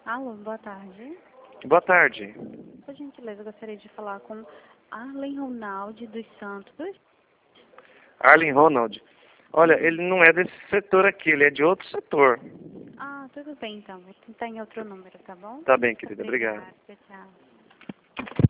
Alô, boa tarde. Boa tarde. Por gentileza, eu gostaria de falar com Arlen Ronaldi dos Santos. Arlen Ronald. Olha, ele não é desse setor aqui, ele é de outro setor. Ah, tudo bem então. Vou tentar em outro número, tá bom? Tá bem, querida. Obrigado. Obrigada, tchau.